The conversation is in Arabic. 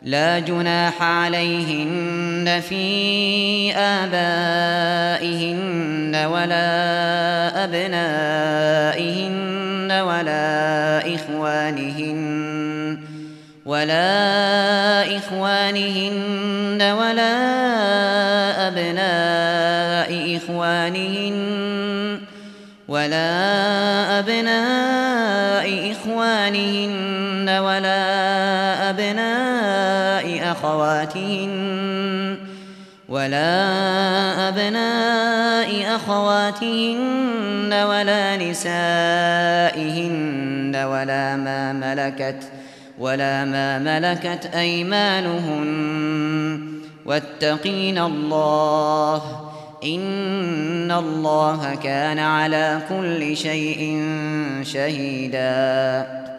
لا جناح عليهن في آبائهن ولا أبنائهن ولا إخوانهن ولا أبناء إخوانهن ولا أبناء أخواتهن ولا نسائهن ولا ما ملكت أيمانهن واتقين الله إن الله كان على كل شيء شهيدا.